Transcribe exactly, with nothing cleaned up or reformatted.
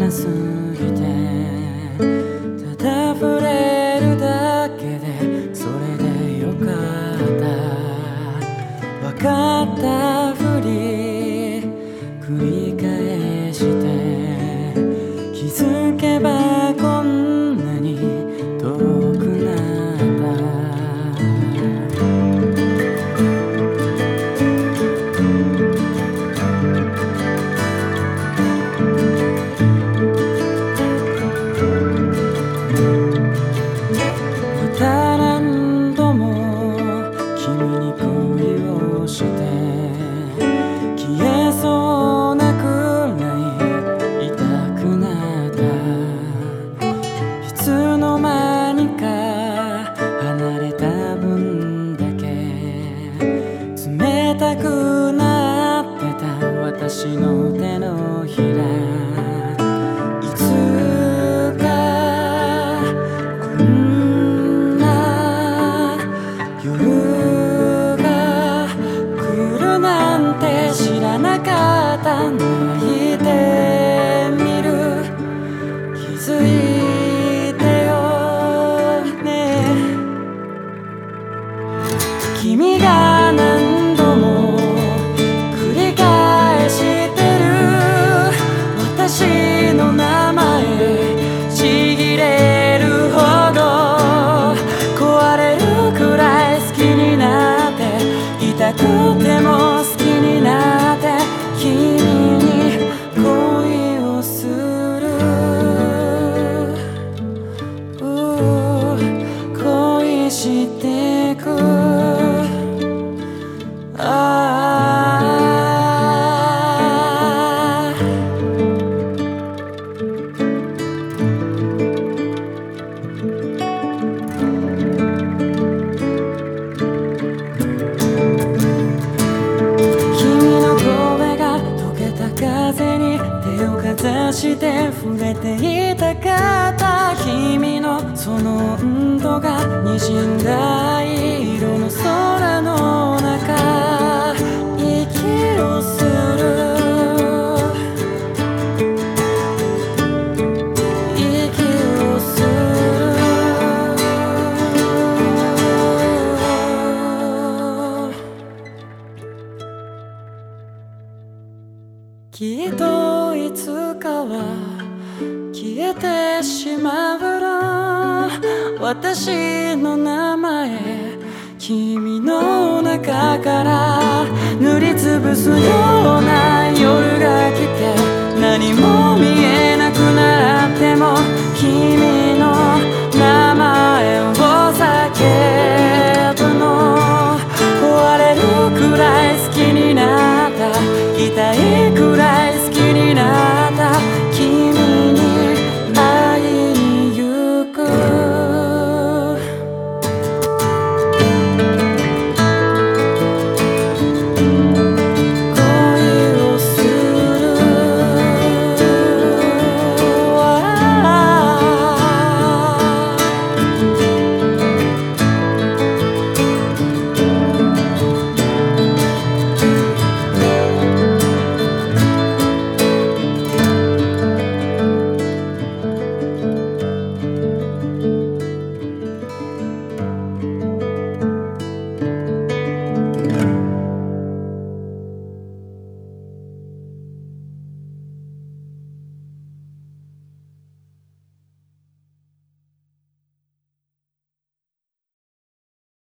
なすぎて、ただ触れるだけでそれでよかった。分かったふり繰り返して気づけばこんなに遠くなった。また何度も君に恋をして消えそうなくらい痛くなった。いつの間にか離れた分だけ冷たくなってた私の手のひら。いつかこんな夜が来るなんて知らなかった。泣いてみる気づいてよね。君が何度も繰り返してる私の名前ちぎれるほど壊れるくらい好きになって痛くても好きになって君に恋をする。恋してく。ああ君の声が溶けた風に手をかざして触れていたかった。君のその温度が滲んだ色の空の中息をする。息をする。きっといつかは消えてしまうの私の名前君の中から塗りつぶすような夜が来て何も見え